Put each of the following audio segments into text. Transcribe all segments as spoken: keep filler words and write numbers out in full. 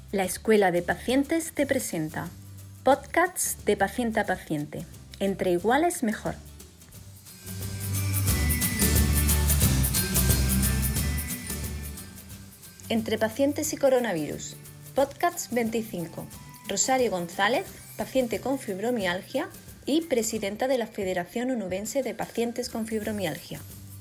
La Escuela de Pacientes te presenta podcasts de paciente a paciente. Entre iguales mejor. Entre pacientes y coronavirus. Podcast veinticinco. Rosario González, paciente con fibromialgia y presidenta de la Federación Onubense de Pacientes con Fibromialgia.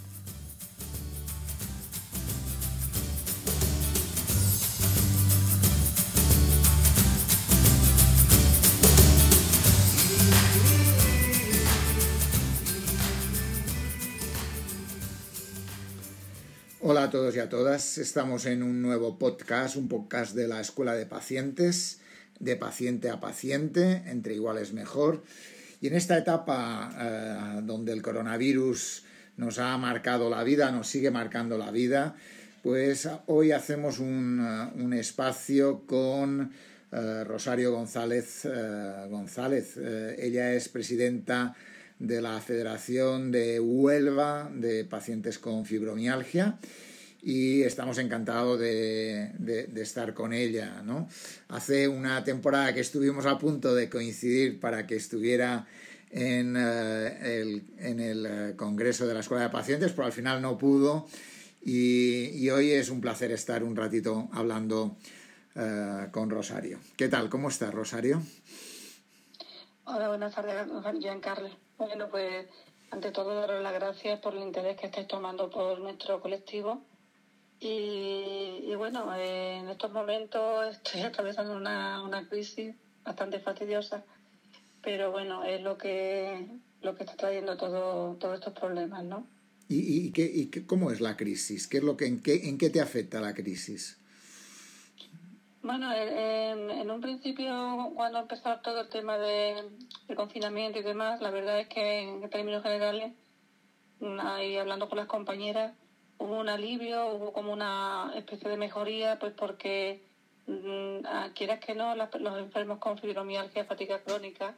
Hola a todos y a todas, estamos en un nuevo podcast, un podcast de la Escuela de Pacientes, de paciente a paciente, entre iguales mejor. Y en esta etapa eh, donde el coronavirus nos ha marcado la vida, nos sigue marcando la vida, pues hoy hacemos un, uh, un espacio con uh, Rosario González. Uh, González. Uh, ella es presidenta de la Federación de Huelva de Pacientes con Fibromialgia y estamos encantados de, de, de estar con ella, ¿no? Hace una temporada que estuvimos a punto de coincidir para que estuviera en, uh, el, en el Congreso de la Escuela de Pacientes, pero al final no pudo y, y hoy es un placer estar un ratito hablando uh, con Rosario. ¿Qué tal? ¿Cómo estás, Rosario? Hola, buenas tardes, Giancarlo. Bueno, pues ante todo daros las gracias por el interés que estáis tomando por nuestro colectivo y, y bueno, eh, en estos momentos estoy atravesando una, una crisis bastante fastidiosa, pero bueno, es lo que lo que está trayendo todo, todos estos problemas, ¿no? ¿Y, y, qué, y qué, cómo es la crisis? ¿Qué es lo que, en, qué, ¿En qué te afecta la crisis? Bueno, en, en un principio, cuando empezó todo el tema de, de confinamiento y demás, la verdad es que en términos generales, ahí hablando con las compañeras, hubo un alivio, hubo como una especie de mejoría, pues porque, mmm, quieras que no, las, los enfermos con fibromialgia, fatiga crónica,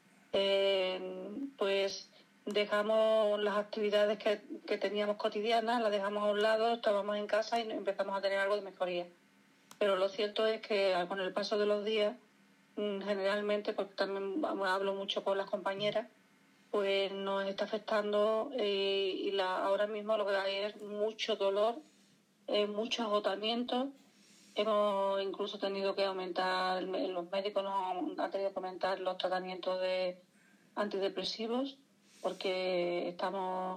eh, pues dejamos las actividades que, que teníamos cotidianas, las dejamos a un lado, estábamos en casa y empezamos a tener algo de mejoría. Pero lo cierto es que con el paso de los días, generalmente, porque también hablo mucho con las compañeras, pues nos está afectando eh, y la, ahora mismo lo que hay es mucho dolor, eh, mucho agotamiento. Hemos incluso tenido que aumentar, los médicos nos han tenido que aumentar los tratamientos de antidepresivos porque estamos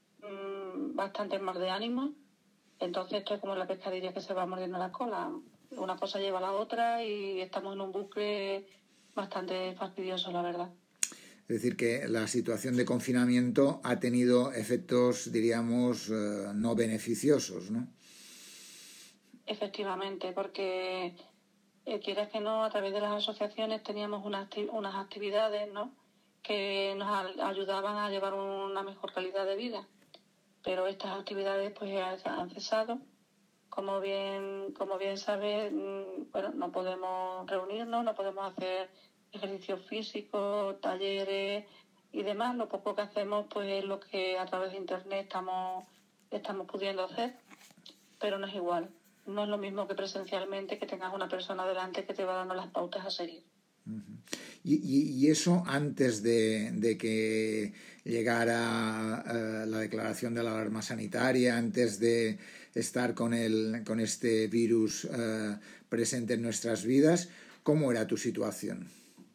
mmm, bastante mal de ánimo. Entonces esto es como la pescadilla que se va mordiendo la cola. Una cosa lleva a la otra y estamos en un bucle bastante fastidioso, la verdad. Es decir, que la situación de confinamiento ha tenido efectos, diríamos, eh, no beneficiosos, ¿no? Efectivamente, porque eh, quieras que no, a través de las asociaciones teníamos unas, unas actividades, ¿no?, que nos a, ayudaban a llevar una mejor calidad de vida. Pero estas actividades pues han cesado. Como bien, como bien sabes, bueno, no podemos reunirnos, no podemos hacer ejercicios físicos, talleres y demás. Lo poco que hacemos pues es lo que a través de internet estamos, estamos pudiendo hacer, pero no es igual. No es lo mismo que presencialmente, que tengas una persona delante que te va dando las pautas a seguir. Uh-huh. Y, y, y eso antes de, de que llegara uh, la declaración de la alarma sanitaria, antes de estar con, el, con este virus uh, presente en nuestras vidas, ¿cómo era tu situación?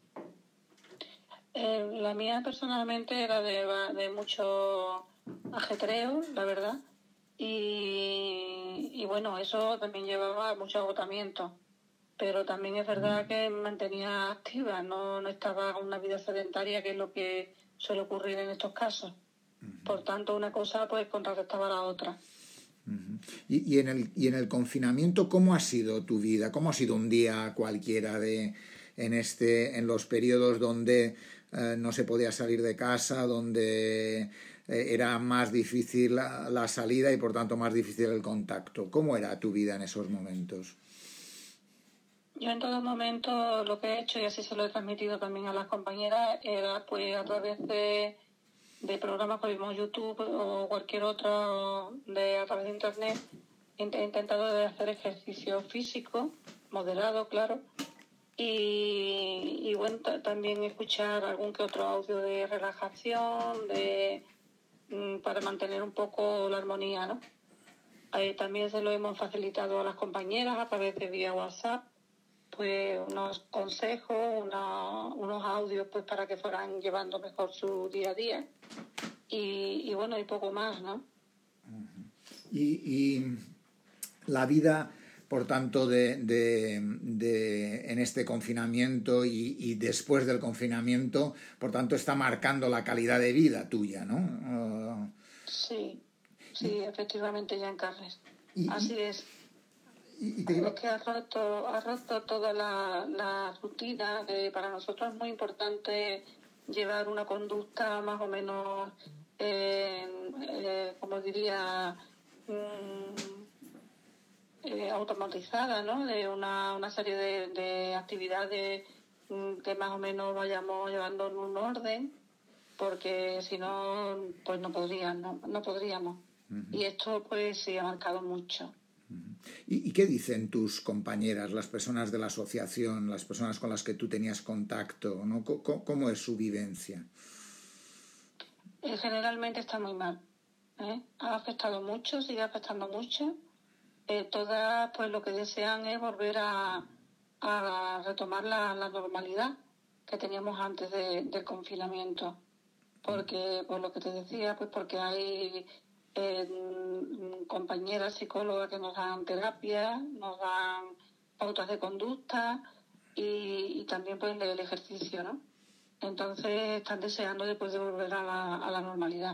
Eh, la mía personalmente era de, de mucho ajetreo, la verdad, y, y bueno, eso también llevaba mucho agotamiento. Pero también es verdad que me mantenía activa, no, no estaba en una vida sedentaria, que es lo que suele ocurrir en estos casos. Uh-huh. Por tanto, una cosa pues contrarrestaba a la otra. Uh-huh. y, y, en el, y en el confinamiento, ¿cómo ha sido tu vida? ¿Cómo ha sido un día cualquiera de, en, este, en los periodos donde eh, no se podía salir de casa, donde eh, era más difícil la, la salida y por tanto más difícil el contacto? ¿Cómo era tu vida en esos momentos? Yo en todo momento lo que he hecho, y así se lo he transmitido también a las compañeras, era pues a través de, de programas como YouTube o cualquier otro, de, a través de internet, he intentado de hacer ejercicio físico moderado, claro. Y, y bueno, t- también escuchar algún que otro audio de relajación, de mm, para mantener un poco la armonía, ¿no? Eh, también se lo hemos facilitado a las compañeras a través de vía WhatsApp, pues unos consejos, una, unos audios pues para que fueran llevando mejor su día a día. Y, y bueno, y poco más, ¿no? Y, y la vida, por tanto, de, de, de en este confinamiento y, y después del confinamiento, por tanto, está marcando la calidad de vida tuya, ¿no? Uh... Sí, sí, y, efectivamente, Jean Carles. Y, Así es. Y, y te iba... Es que ha roto, ha roto toda la, la rutina. Que para nosotros es muy importante llevar una conducta más o menos, eh, eh, como diría... Eh, automatizada, ¿no? De una, una serie de, de actividades que más o menos vayamos llevando en un orden, porque si no, pues no podrían, no, no podríamos. Uh-huh. Y esto pues sí ha marcado mucho. Uh-huh. ¿Y, ¿Y qué dicen tus compañeras, las personas de la asociación, las personas con las que tú tenías contacto, ¿no? ¿Cómo, cómo es su vivencia? Eh, generalmente está muy mal. ¿eh? Ha afectado mucho, sigue afectando mucho. Eh, todas pues lo que desean es volver a, a retomar la, la normalidad que teníamos antes de, del confinamiento, porque por lo que te decía, pues porque hay eh, compañeras psicólogas que nos dan terapia, nos dan pautas de conducta y, y también pues el ejercicio, ¿no? Entonces están deseando después de volver a la, a la normalidad.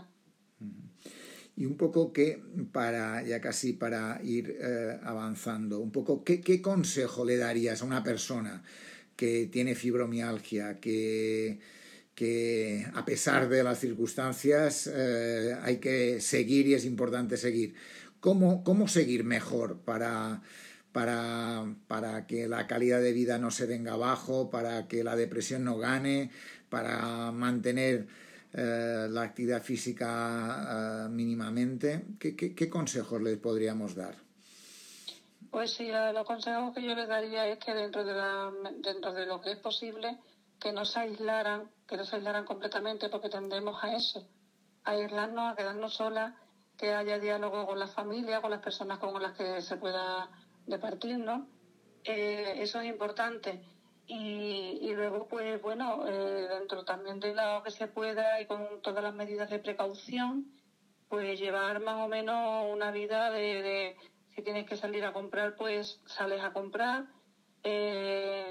Y un poco que, para ya casi para ir eh, avanzando, un poco ¿qué, qué consejo le darías a una persona que tiene fibromialgia, que, que a pesar de las circunstancias eh, hay que seguir y es importante seguir? ¿Cómo, cómo seguir mejor para, para, para que la calidad de vida no se venga abajo, para que la depresión no gane, para mantener Eh, la actividad física uh, mínimamente? ¿Qué, qué, ¿Qué consejos les podríamos dar? Pues sí, los consejos que yo les daría es que dentro de, la, dentro de lo que es posible, que no se aislaran, que no se aislaran completamente, porque tendemos a eso, a aislarnos, a quedarnos solas, que haya diálogo con la familia, con las personas con las que se pueda departir, ¿no? Eh, eso es importante. Y, y luego, pues bueno, eh, dentro también de lo que se pueda y con todas las medidas de precaución, pues llevar más o menos una vida de, de si tienes que salir a comprar, pues sales a comprar. Eh,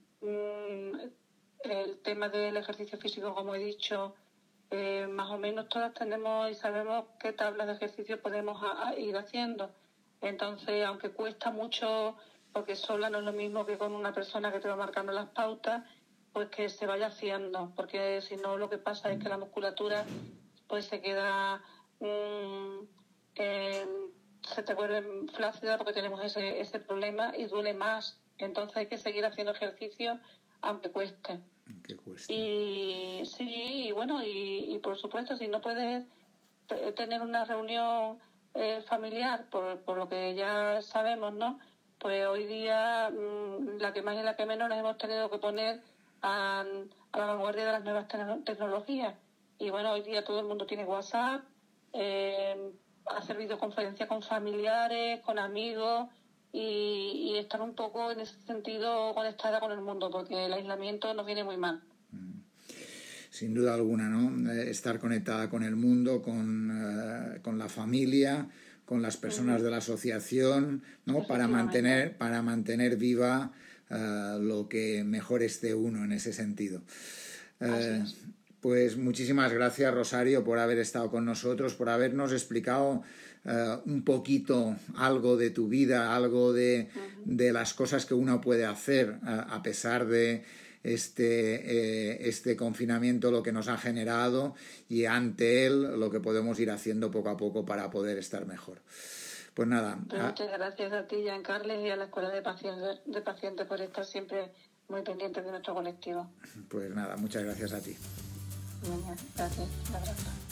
el tema del ejercicio físico, como he dicho, eh, más o menos todas tenemos y sabemos qué tablas de ejercicio podemos a, a ir haciendo. Entonces, aunque cuesta mucho, porque sola no es lo mismo que con una persona que te va marcando las pautas, pues que se vaya haciendo, porque si no lo que pasa es que la musculatura pues se queda, mmm, eh, se te vuelve flácida porque tenemos ese, ese problema y duele más. Entonces hay que seguir haciendo ejercicio aunque cueste. Que cueste. Y sí, y bueno, y, y por supuesto, si no puedes t- tener una reunión eh, familiar, por, por lo que ya sabemos, ¿no? Pues hoy día mmm, la que más y la que menos nos hemos tenido que poner a, a la vanguardia de las nuevas te- tecnologías. Y bueno, hoy día todo el mundo tiene WhatsApp, eh, hacer videoconferencias con familiares, con amigos y, y estar un poco en ese sentido conectada con el mundo, porque el aislamiento nos viene muy mal. Sin duda alguna, ¿no? Estar conectada con el mundo, con, uh, con la familia, con las personas uh-huh. de la asociación, ¿no? Para mantener, para mantener viva uh, lo que mejor esté uno en ese sentido. Uh, pues muchísimas gracias, Rosario, por haber estado con nosotros, por habernos explicado uh, un poquito algo de tu vida, algo de, uh-huh. de las cosas que uno puede hacer uh, a pesar de este, eh, este confinamiento, lo que nos ha generado, y ante él lo que podemos ir haciendo poco a poco para poder estar mejor. Pues nada. Pues muchas gracias a ti, Jean Carles, y a la Escuela de Pacientes, de Pacientes por estar siempre muy pendientes de nuestro colectivo. Pues nada, muchas gracias a ti. Bien, gracias, un abrazo.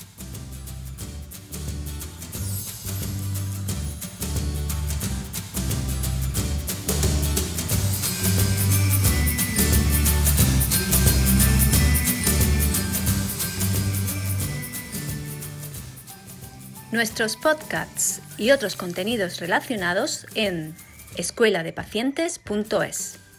Nuestros podcasts y otros contenidos relacionados en escuela de pacientes punto es.